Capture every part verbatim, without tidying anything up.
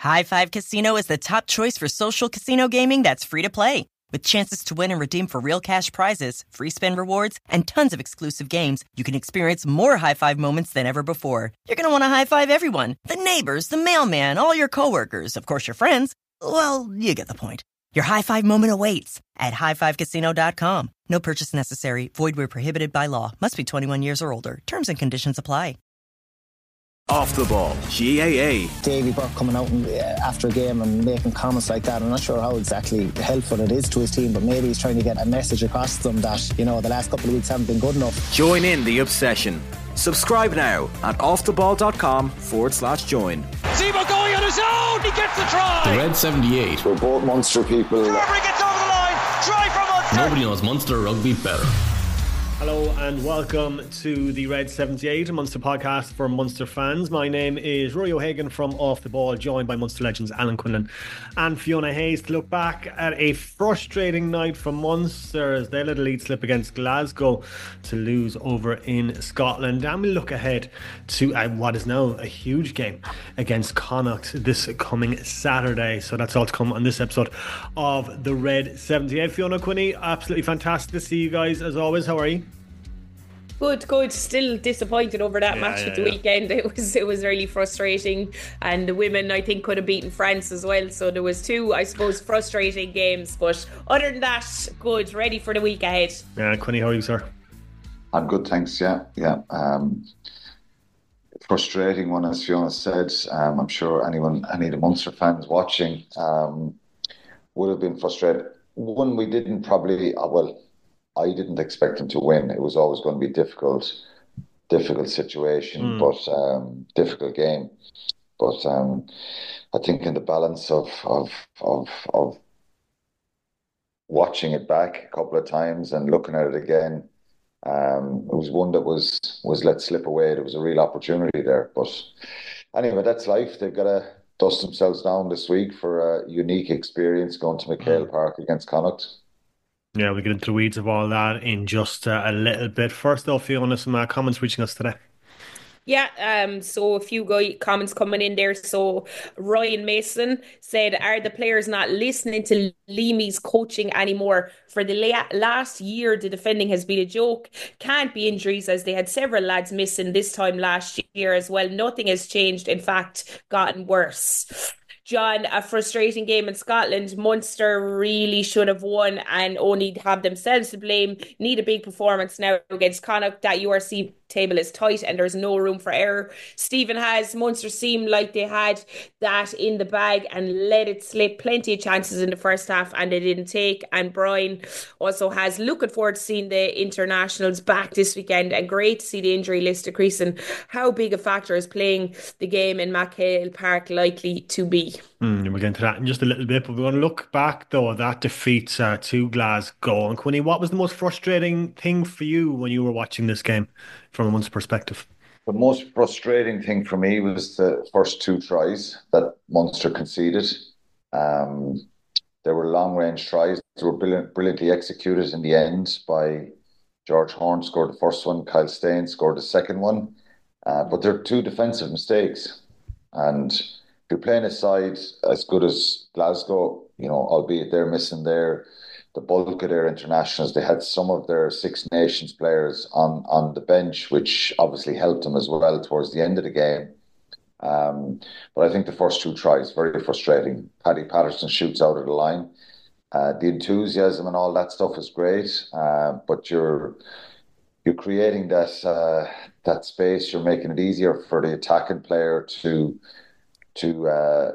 High Five Casino is the top choice for social casino gaming that's free to play. With chances to win and redeem for real cash prizes, free spin rewards, and tons of exclusive games, you can experience more high five moments than ever before. You're going to want to high five everyone. The neighbors, the mailman, all your coworkers, of course your friends. Well, you get the point. Your high five moment awaits at high five casino dot com. No purchase necessary. Void where prohibited by law. Must be twenty-one years or older. Terms and conditions apply. Off the Ball, G A A. Davy Burke coming out and, uh, after a game and making comments like that. I'm not sure how exactly helpful it is to his team, but maybe he's trying to get a message across to them that, you know, the last couple of weeks haven't been good enough. Join in the obsession. Subscribe now at offtheball.com forward slash join. Zebo going on his own, he gets the try. The Red seventy-eight. We're both Munster people. Strawberry gets over the line, try from Munster. Nobody knows Munster rugby better. Hello and welcome to the Red seventy-eight, a Munster podcast for Munster fans. My name is Rory O'Hagan from Off the Ball, joined by Munster legends Alan Quinlan and Fiona Hayes to look back at a frustrating night for Munster as they let a lead slip against Glasgow to lose over in Scotland. And we look ahead to uh, what is now a huge game against Connacht this coming Saturday. So that's all to come on this episode of the Red seventy-eight. Fiona, Quinny, absolutely fantastic to see you guys as always. How are you? Good, good. Still disappointed over that yeah, match yeah, at the yeah. weekend. It was it was really frustrating, and the women I think could have beaten France as well. So there was two, I suppose, frustrating games. But other than that, good. Ready for the week ahead. Yeah, Quinny, how are you, sir? I'm good, thanks. Yeah, yeah. Um, frustrating one, as Fiona said. Um, I'm sure anyone, any of the Munster fans watching, um, would have been frustrated. One, we didn't probably. Uh, well. I didn't expect them to win. It was always going to be a difficult, difficult situation, mm. but um, difficult game. But um, I think in the balance of of of of watching it back a couple of times and looking at it again, um, it was one that was was let slip away. There was a real opportunity there. But anyway, that's life. They've got to dust themselves down this week for a unique experience going to McHale mm. Park against Connacht. Yeah, we'll get into the weeds of all that in just uh, a little bit. First off, Fiona, some uh, comments reaching us today. Yeah, um, so a few guy comments coming in there. So Ryan Mason said, are the players not listening to Leamy's coaching anymore? For the la- last year, the defending has been a joke. Can't be injuries as they had several lads missing this time last year as well. Nothing has changed. In fact, gotten worse. John, a frustrating game in Scotland. Munster really should have won and only have themselves to blame. Need a big performance now against Connacht. That U R C table is tight and there's no room for error. Stephen has Munster seemed like they had that in the bag and let it slip. Plenty of chances in the first half and they didn't take. And Brian also has looking forward to seeing the internationals back this weekend and great to see the injury list decreasing. How big a factor is playing the game in McHale Park likely to be? Mm, we'll get into that in just a little bit, but we want to look back though at that defeat uh, to Glasgow. And Quinny, what was the most frustrating thing for you when you were watching this game from a Munster perspective? The most frustrating thing for me was the first two tries that Munster conceded. Um, they were long-range tries. They were brilliant, brilliantly executed in the end by George Horne. Scored the first one, Kyle Steyn scored the second one. Uh, but they're two defensive mistakes. And if you're playing a side as good as Glasgow, you know, albeit they're missing their the bulk of their internationals, they had some of their Six Nations players on, on the bench, which obviously helped them as well towards the end of the game. Um, but I think the first two tries, very frustrating. Paddy Patterson shoots out of the line. Uh, the enthusiasm and all that stuff is great, uh, but you're you're creating that uh, that space. You're making it easier for the attacking player to to uh,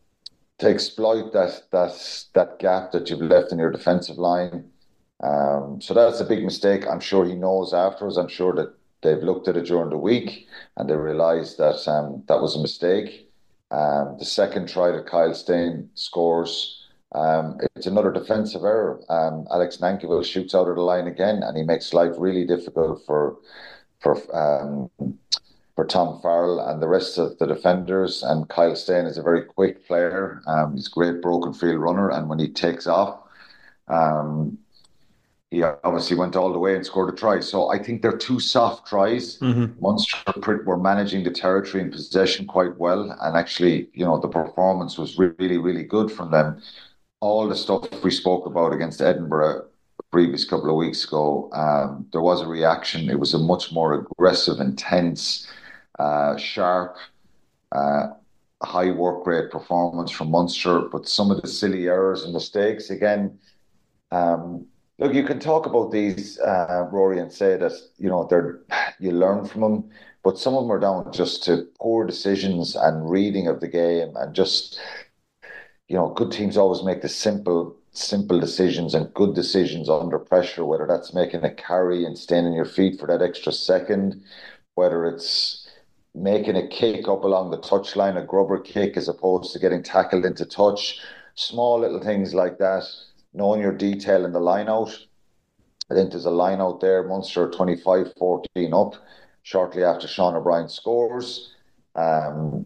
to exploit that that that gap that you've left in your defensive line. Um, so that's a big mistake. I'm sure he knows afterwards. I'm sure that they've looked at it during the week and they realised that um, that was a mistake. Um, the second try that Kyle Steyn scores, um, it's another defensive error. Um, Alex Nankerville shoots out of the line again, and he makes life really difficult for for um, for Tom Farrell and the rest of the defenders. And Kyle Steyn is a very quick player. Um, he's a great broken field runner, and when he takes off, um, he obviously went all the way and scored a try. So I think they're two soft tries. Mm-hmm. Munster were managing the territory and possession quite well. And actually, you know, the performance was really, really good from them. All the stuff we spoke about against Edinburgh the previous couple of weeks ago, um, there was a reaction. It was a much more aggressive, intense, uh, sharp, uh, high work rate performance from Munster. But some of the silly errors and mistakes, again, um, look, you can talk about these, uh, Rory, and say that, you know, they're you learn from them, but some of them are down just to poor decisions and reading of the game, and just, you know, good teams always make the simple, simple decisions and good decisions under pressure, whether that's making a carry and staying on your feet for that extra second, whether it's making a kick up along the touchline, a grubber kick, as opposed to getting tackled into touch, small little things like that. Knowing your detail in the line out. I think there's a line out there, Munster twenty-five fourteen up, shortly after Sean O'Brien scores. Um,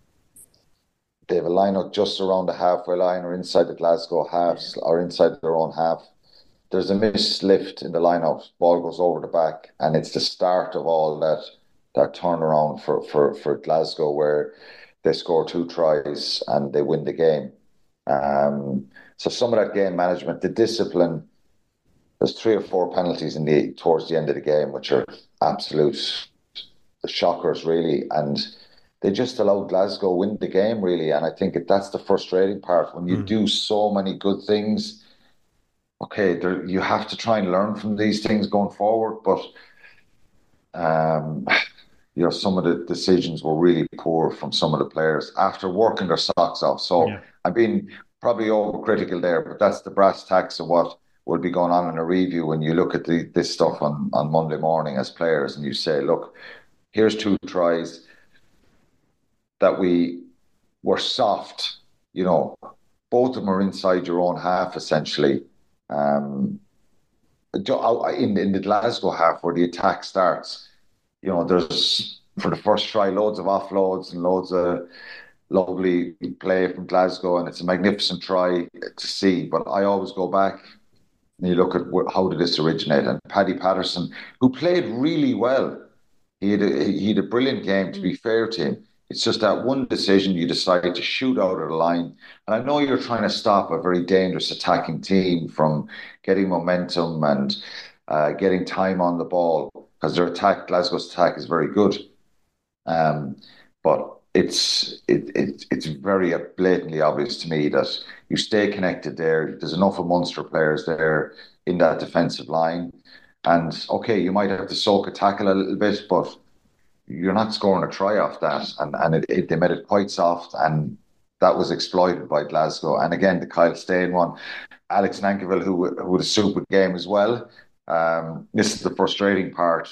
they have a line out just around the halfway line or inside the Glasgow half, or inside their own half. There's a missed lift in the line out, ball goes over the back, and it's the start of all that that turnaround for, for, for Glasgow, where they score two tries and they win the game. Um, so some of that game management, the discipline, there's three or four penalties in the towards the end of the game, which are absolute shockers, really. And they just allowed Glasgow win the game, really. And I think that's the frustrating part. When you mm. do so many good things, okay, there, you have to try and learn from these things going forward. But, um, you know, some of the decisions were really poor from some of the players after working their socks off. So yeah. I'm being probably overcritical there, but that's the brass tacks of what will be going on in a review when you look at the, this stuff on, on Monday morning as players, and you say, look, here's two tries that we were soft, you know, both of them are inside your own half, essentially. Um, in, in the Glasgow half where the attack starts, you know, there's, for the first try, loads of offloads and loads of lovely play from Glasgow, and it's a magnificent try to see. But I always go back and you look at how did this originate. And Paddy Patterson, who played really well, he had a, he had a brilliant game, to be fair to him. It's just that one decision you decide to shoot out of the line. And I know you're trying to stop a very dangerous attacking team from getting momentum and uh, getting time on the ball, because their attack, Glasgow's attack, is very good. Um, but It's it, it it's very blatantly obvious to me that you stay connected there. There's enough of Munster players there in that defensive line. And, okay, you might have to soak a tackle a little bit, but you're not scoring a try off that. And, and it, it, they made it quite soft, and that was exploited by Glasgow. And, again, the Kyle Steyn one, Alex Nankivell, who, who had a super game as well. Um, this is the frustrating part.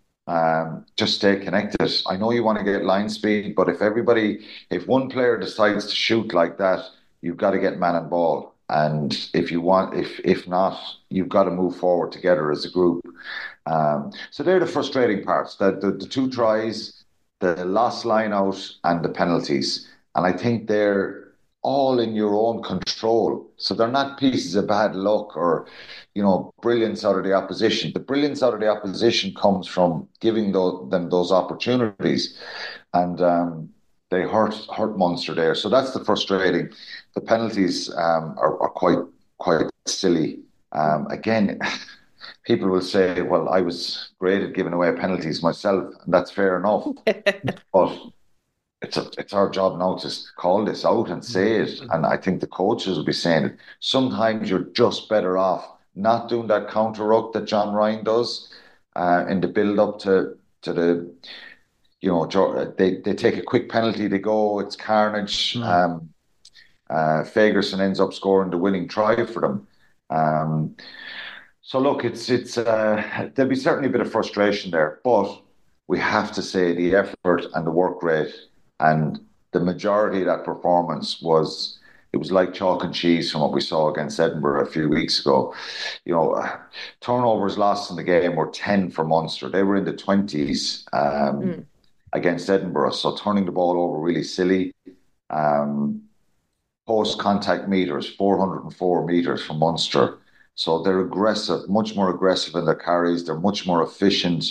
Um, just stay connected. I know you want to get line speed, but if everybody, if one player decides to shoot like that, you've got to get man and ball. And if you want, if if not, you've got to move forward together as a group. Um, so they're the frustrating parts: the, the the two tries, the lost line out, and the penalties. And I think they're all in your own control. So they're not pieces of bad luck or, you know, brilliance out of the opposition. The brilliance out of the opposition comes from giving those, them those opportunities. And um, they hurt hurt Munster there. So that's the frustrating. The penalties um, are, are quite quite silly. Um, again, people will say, well, I was great at giving away penalties myself, and that's fair enough. But It's a, it's our job now to call this out and say it. And I think the coaches will be saying it. Sometimes you're just better off not doing that counter ruck that John Ryan does uh, in the build up to to the, you know, they, they take a quick penalty, they go, it's carnage. Mm. Um, uh, Fagerson ends up scoring the winning try for them. Um, so look, it's it's uh, there'll be certainly a bit of frustration there, but we have to say the effort and the work rate. And the majority of that performance was, it was like chalk and cheese from what we saw against Edinburgh a few weeks ago. You know, turnovers lost in the game were ten for Munster. They were in the twenties um, mm. against Edinburgh. So turning the ball over really silly. Um, post-contact meters, four hundred four metres for Munster. So they're aggressive, much more aggressive in their carries. They're much more efficient.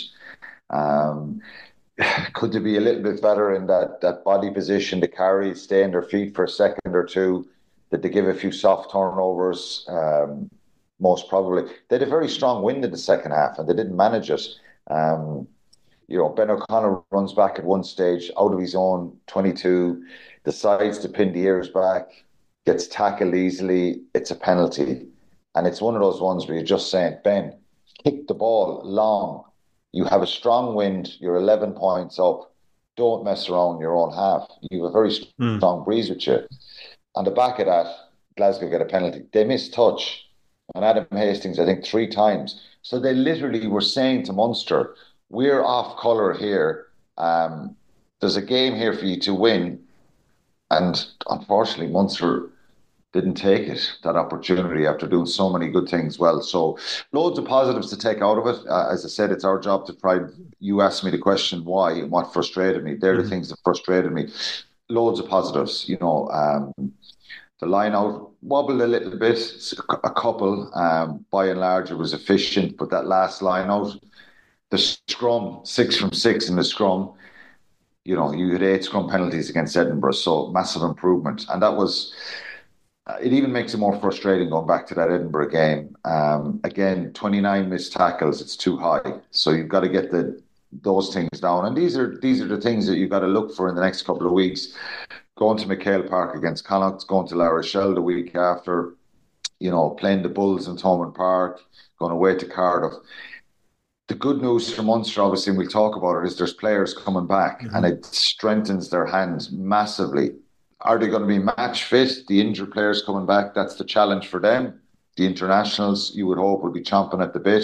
Um, could they be a little bit better in that, that body position to carry, stay on their feet for a second or two? Did they give a few soft turnovers? Um, most probably. They had a very strong wind in the second half and they didn't manage it. Um, you know, Ben O'Connor runs back at one stage out of his own twenty-two, decides to pin the ears back, gets tackled easily. It's a penalty. And it's one of those ones where you're just saying, Ben, kick the ball long. You have a strong wind. You're eleven points up. Don't mess around your own half. You have a very strong mm. breeze with you. On the back of that, Glasgow get a penalty. They missed touch on Adam Hastings, I think, three times. So they literally were saying to Munster, we're off colour here. Um, there's a game here for you to win. And unfortunately, Munster didn't take it, that opportunity, after doing so many good things well. So loads of positives to take out of it. Uh, as I said, it's our job to try. You asked me the question why and what frustrated me. They're mm-hmm. the things that frustrated me. Loads of positives. You know, um, the line out wobbled a little bit, a couple. Um, by and large, it was efficient. But that last line out, the scrum, six from six in the scrum, you know, you had eight scrum penalties against Edinburgh. So massive improvement. And that was... Uh, it even makes it more frustrating going back to that Edinburgh game. Um, again, twenty-nine missed tackles. It's too high. So you've got to get the those things down. And these are these are the things that you've got to look for in the next couple of weeks. Going to McHale Park against Connacht, going to La Rochelle the week after, you know, playing the Bulls in Thomond Park, going away to Cardiff. The good news for Munster, obviously, and we'll talk about it, is there's players coming back mm-hmm. and it strengthens their hands massively. Are they going to be match fit? The injured players coming back, that's the challenge for them. The internationals, you would hope, will be chomping at the bit.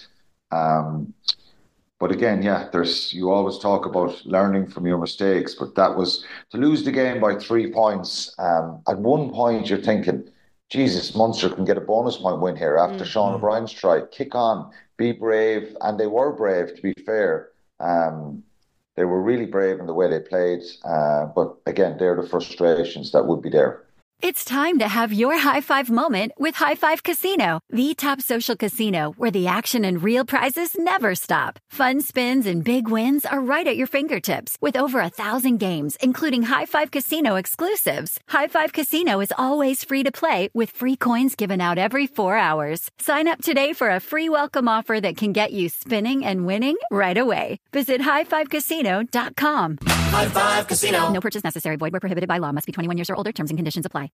Um, but again, yeah, there's you always talk about learning from your mistakes, but that was to lose the game by three points. Um, at one point, you're thinking, Jesus, Munster can get a bonus point win here after mm-hmm. Sean O'Brien's try. Kick on, be brave, and they were brave, to be fair. Um, They were really brave in the way they played. Uh, but again, they're the frustrations that would be there. It's time to have your high five moment with High Five Casino, the top social casino where the action and real prizes never stop. Fun spins and big wins are right at your fingertips with over a thousand games, including High Five Casino exclusives. High Five Casino is always free to play with free coins given out every four hours. Sign up today for a free welcome offer that can get you spinning and winning right away. Visit high five casino dot com. High Five Casino. No purchase necessary. Void where prohibited by law. Must be twenty-one years or older. Terms and conditions apply.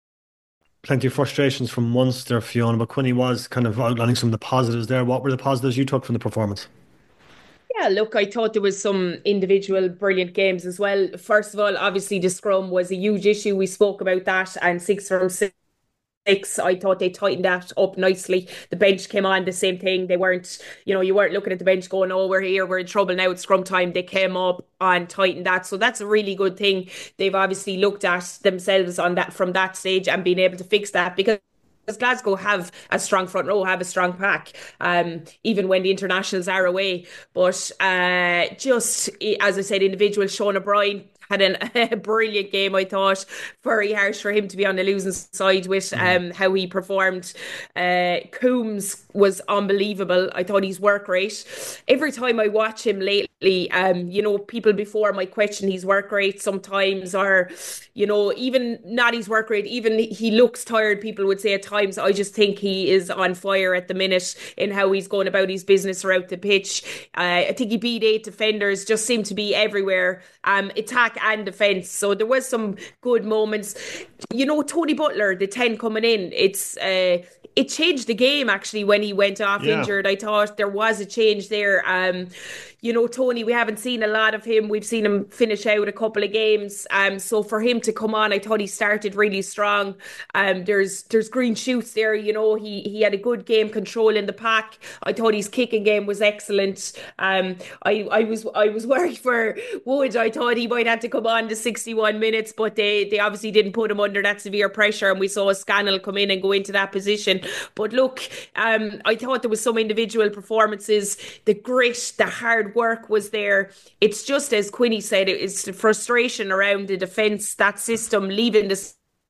Plenty of frustrations from Munster, Fiona, but Quinny was kind of outlining some of the positives there. What were the positives you took from the performance? Yeah, look, I thought there was some individual brilliant games as well. First of all, obviously the scrum was a huge issue. We spoke about that, and six from six. Six, I thought they tightened that up nicely. The bench came on, the same thing. They weren't, you know, you weren't looking at the bench going, oh, we're here, we're in trouble now, it's scrum time. They came up and tightened that. So that's a really good thing. They've obviously looked at themselves on that from that stage and been able to fix that, because Glasgow have a strong front row, have a strong pack, um, even when the internationals are away. But uh, just, as I said, individual, Sean O'Brien had an, a brilliant game, I thought. Very harsh for him to be on the losing side with um, how he performed. Uh, Coombs was unbelievable. I thought his work rate. Every time I watch him lately, um, you know, people before might question his work rate sometimes, or, you know, even not his work rate, even he looks tired, people would say at times. I just think he is on fire at the minute in how he's going about his business throughout the pitch. Uh, I think he beat eight defenders, just seemed to be everywhere, um, attack and defence. So there was some good moments. You know, Tony Butler, the ten coming in, it's uh, it changed the game actually when he went off yeah. injured. I thought there was a change there. Um, you know, Tony, we haven't seen a lot of him. We've seen him finish out a couple of games. Um, so for him to come on, I thought he started really strong. Um, there's there's green shoots there. You know, he he had a good game control in the pack. I thought his kicking game was excellent. Um, I I was I was worried for Wood. I thought he might have to come on to sixty-one minutes, but they they obviously didn't put him under that severe pressure, and we saw Scannell come in and go into that position. But look, um, I thought there was some individual performances. The grit, the hard work was there. It's just as Quinny said, it's the frustration around the defence, that system leaving the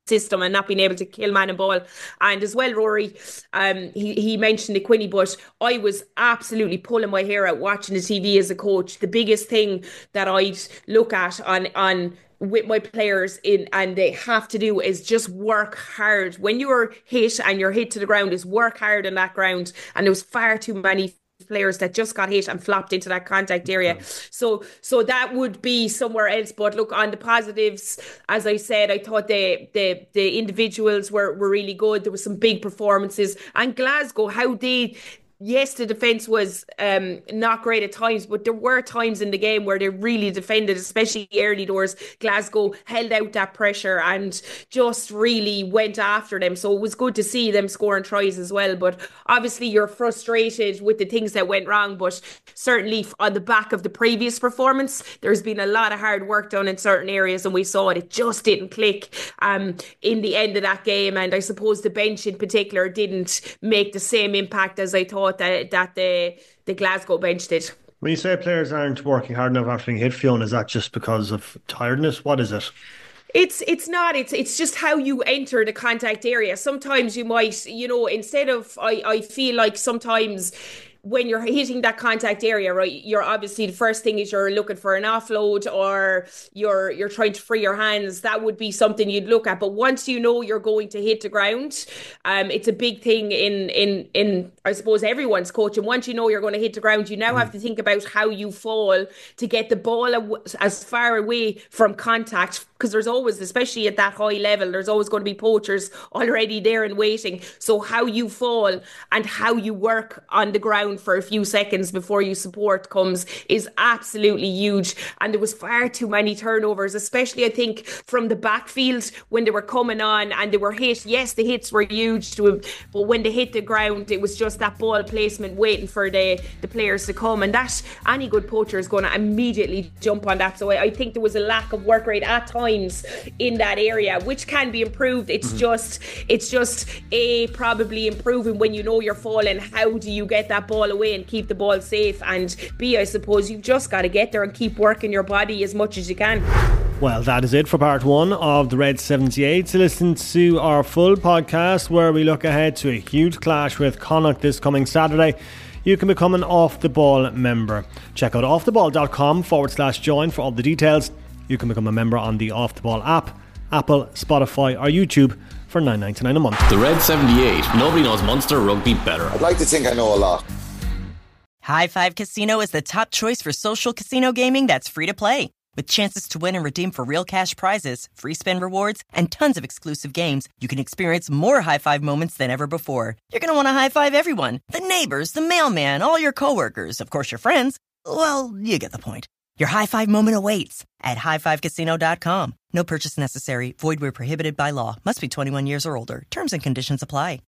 system and not being able to kill man and ball. And as well, Rory, um, he, he mentioned it, Quinny, but I was absolutely pulling my hair out watching the T V as a coach. The biggest thing that I'd look at on on with my players in and they have to do is just work hard. When you're hit and you're hit to the ground, is work hard on that ground. And there was far too many players that just got hit and flopped into that contact area. Okay. So so that would be somewhere else. But look, on the positives, as I said, I thought the the the individuals were, were really good. There were some big performances. And Glasgow, how they... Yes, the defence was um, not great at times, but there were times in the game where they really defended, especially early doors. Glasgow held out that pressure and just really went after them. So it was good to see them scoring tries as well. But obviously you're frustrated with the things that went wrong. But certainly on the back of the previous performance, there's been a lot of hard work done in certain areas and we saw it. It just didn't click um, in the end of that game. And I suppose the bench in particular didn't make the same impact as I thought that that the the Glasgow bench did. When you say players aren't working hard enough after being hit, Fiona, is that just because of tiredness? What is it? It's it's not. It's it's just how you enter the contact area. Sometimes you might, you know, instead of, I, I feel like sometimes when you're hitting that contact area, right, you're obviously, the first thing is you're looking for an offload or you're you're trying to free your hands. That would be something you'd look at. But once you know you're going to hit the ground, um, it's a big thing in, in, in I suppose, everyone's coaching. Once you know you're going to hit the ground, you now mm. have to think about how you fall to get the ball aw- as far away from contact. Because there's always, especially at that high level, there's always going to be poachers already there and waiting. So how you fall and how you work on the ground for a few seconds before you support comes is absolutely huge. And there was far too many turnovers, especially I think from the backfield when they were coming on and they were hit. Yes, the hits were huge, to, but when they hit the ground, it was just that ball placement waiting for the, the players to come. And that, any good poacher is going to immediately jump on that. So I, I think there was a lack of work rate at times in that area, which can be improved. It's mm-hmm. just it's just a probably improving when you know you're falling. How do you get that ball away and keep the ball safe? And B, I suppose you've just got to get there and keep working your body as much as you can. Well, that is it for part one of the Red seventy-eight. To listen to our full podcast where we look ahead to a huge clash with Connacht this coming Saturday, you can become an Off The Ball member. Check out offtheball.com forward slash join for all the details. You can become a member on the Off The Ball app, Apple, Spotify or YouTube for nine ninety-nine a month. The Red seventy-eight. Nobody knows Munster rugby better. I'd like to think I know a lot. High Five Casino is the top choice for social casino gaming that's free to play. With chances to win and redeem for real cash prizes, free spin rewards, and tons of exclusive games, you can experience more high five moments than ever before. You're going to want to high five everyone. The neighbors, the mailman, all your coworkers, of course your friends. Well, you get the point. Your high five moment awaits at high five casino dot com. No purchase necessary. Void where prohibited by law. Must be twenty-one years or older. Terms and conditions apply.